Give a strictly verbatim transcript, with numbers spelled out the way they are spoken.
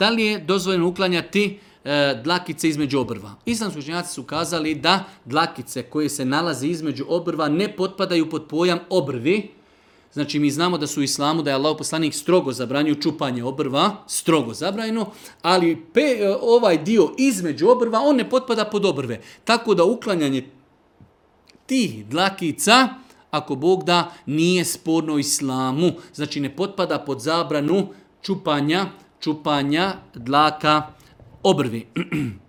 Da li je dozvoljeno uklanjati e, dlakice između obrva? Islamski učenjaci su kazali da dlakice koje se nalaze između obrva ne potpadaju pod pojam obrvi. Znači mi znamo da su u islamu, da je Allahov poslanik strogo zabranio čupanje obrva, strogo zabranjeno, ali pe, ovaj dio između obrva, on ne potpada pod obrve. Tako da uklanjanje tih dlakica, ako Bog da, nije sporno u islamu. Znači ne potpada pod zabranu čupanja, čupanja dlaka obrvi.